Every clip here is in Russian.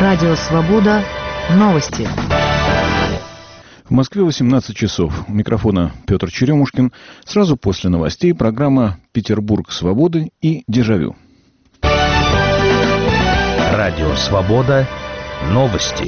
Радио «Свобода». Новости. В Москве 18 часов. У микрофона Петр Черемушкин. Сразу после новостей программа «Петербург свободы» и «Дежавю». Радио «Свобода». Новости.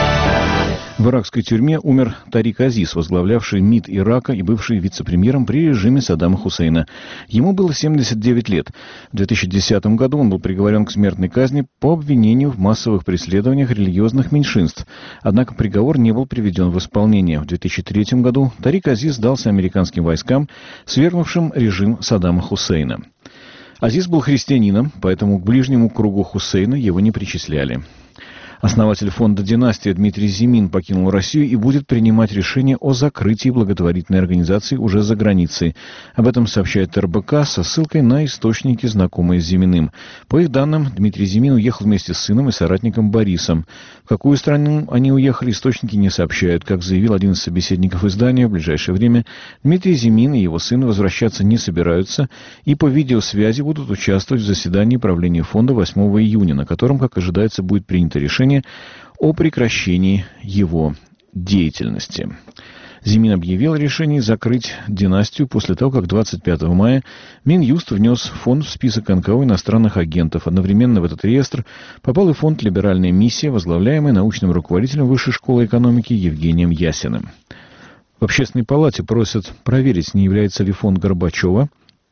В иракской тюрьме умер Тарик Азиз, возглавлявший МИД Ирака и бывший вице-премьером при режиме Саддама Хусейна. Ему было 79 лет. В 2010 году он был приговорен к смертной казни по обвинению в массовых преследованиях религиозных меньшинств. Однако приговор не был приведен в исполнение. В 2003 году Тарик Азиз сдался американским войскам, свергнувшим режим Саддама Хусейна. Азиз был христианином, поэтому к ближнему кругу Хусейна его не причисляли. Основатель фонда «Династия» Дмитрий Зимин покинул Россию и будет принимать решение о закрытии благотворительной организации уже за границей. Об этом сообщает РБК со ссылкой на источники, знакомые с Зиминым. По их данным, Дмитрий Зимин уехал вместе с сыном и соратником Борисом. В какую страну они уехали, источники не сообщают. Как заявил один из собеседников издания, в ближайшее время Дмитрий Зимин и его сын возвращаться не собираются и по видеосвязи будут участвовать в заседании правления фонда 8 июня, на котором, как ожидается, будет принято решение о прекращении его деятельности. Зимин объявил о решении закрыть династию после того, как 25 мая Минюст внес фонд в список НКО иностранных агентов. Одновременно в этот реестр попал и фонд «Либеральная миссия», возглавляемый научным руководителем Высшей школы экономики Евгением Ясиным. В Общественной палате просят проверить, не является ли фонд Горбачева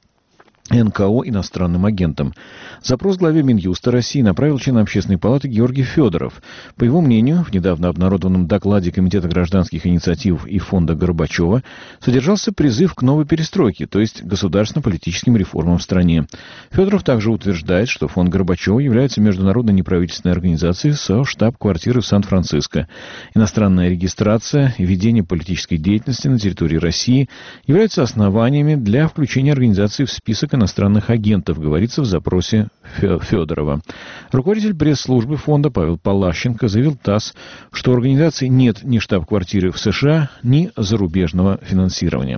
НКО иностранным агентом. Запрос главе Минюста России направил член Общественной палаты Георгий Федоров. По его мнению, в недавно обнародованном докладе Комитета гражданских инициатив и фонда Горбачева содержался призыв к новой перестройке, то есть государственно-политическим реформам в стране. Федоров также утверждает, что фонд Горбачева является международной неправительственной организацией со штаб-квартирой в Сан-Франциско. Иностранная регистрация и ведение политической деятельности на территории России являются основаниями для включения организации в список иностранных агентов, говорится в запросе Федорова. Руководитель пресс-службы фонда Павел Палащенко заявил ТАСС, что у организации нет ни штаб-квартиры в США, ни зарубежного финансирования.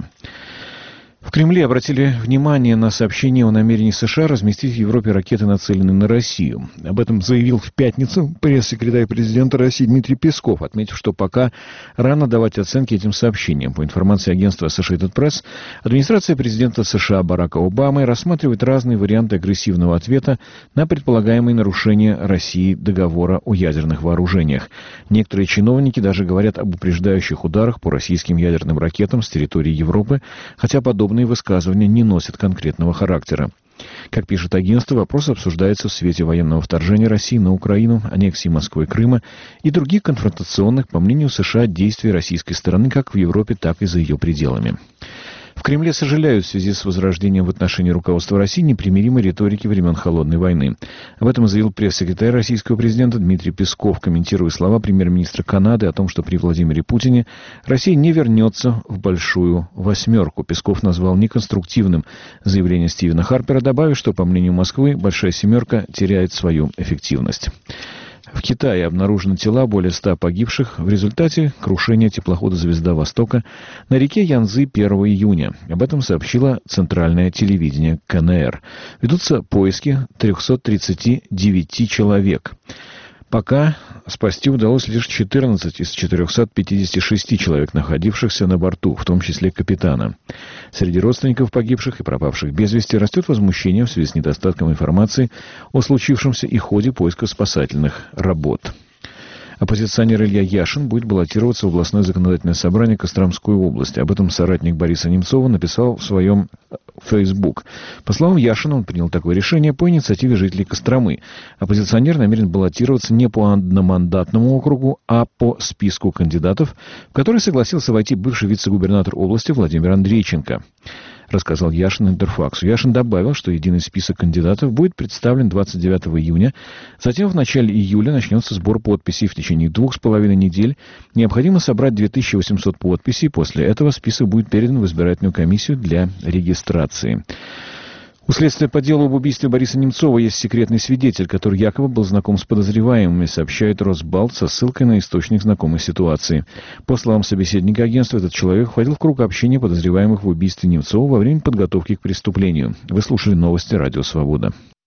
В Кремле обратили внимание на сообщение о намерении США разместить в Европе ракеты, нацеленные на Россию. Об этом заявил в пятницу пресс-секретарь президента России Дмитрий Песков, отметив, что пока рано давать оценки этим сообщениям. По информации агентства Associated Press, администрация президента США Барака Обамы рассматривает разные варианты агрессивного ответа на предполагаемые нарушения России договора о ядерных вооружениях. Некоторые чиновники даже говорят об упреждающих ударах по российским ядерным ракетам с территории Европы, хотя подобные высказывания не носят конкретного характера. Как пишет агентство, вопрос обсуждается в свете военного вторжения России на Украину, аннексии Москвы и Крыма и других конфронтационных, по мнению США, действий российской стороны как в Европе, так и за ее пределами. В Кремле сожалеют в связи с возрождением в отношении руководства России непримиримой риторики времен Холодной войны. Об этом заявил пресс-секретарь российского президента Дмитрий Песков, комментируя слова премьер-министра Канады о том, что при Владимире Путине Россия не вернется в большую восьмерку. Песков назвал неконструктивным заявление Стивена Харпера, добавив, что, по мнению Москвы, большая семерка теряет свою эффективность. В Китае обнаружены тела более 100 погибших в результате крушения теплохода «Звезда Востока» на реке Янцзы 1 июня. Об этом сообщило центральное телевидение КНР. Ведутся поиски 339 человек. Пока спасти удалось лишь 14 из 456 человек, находившихся на борту, в том числе капитана. Среди родственников погибших и пропавших без вести растет возмущение в связи с недостатком информации о случившемся и ходе поиска спасательных работ. Оппозиционер Илья Яшин будет баллотироваться в областное законодательное собрание Костромской области. Об этом соратник Бориса Немцова написал в своем Facebook. По словам Яшина, он принял такое решение по инициативе жителей Костромы. Оппозиционер намерен баллотироваться не по одномандатному округу, а по списку кандидатов, в который согласился войти бывший вице-губернатор области Владимир Андрейченко, рассказал Яшин Интерфаксу. Яшин добавил, что единый список кандидатов будет представлен 29 июня. Затем в начале июля начнется сбор подписей. В течение 2,5 недель необходимо собрать 2800 подписей. После этого список будет передан в избирательную комиссию для регистрации. У следствия по делу об убийстве Бориса Немцова есть секретный свидетель, который якобы был знаком с подозреваемыми, сообщает Росбалт со ссылкой на источник знакомой ситуации. По словам собеседника агентства, этот человек входил в круг общения подозреваемых в убийстве Немцова во время подготовки к преступлению. Вы слушали новости «Радио Свобода».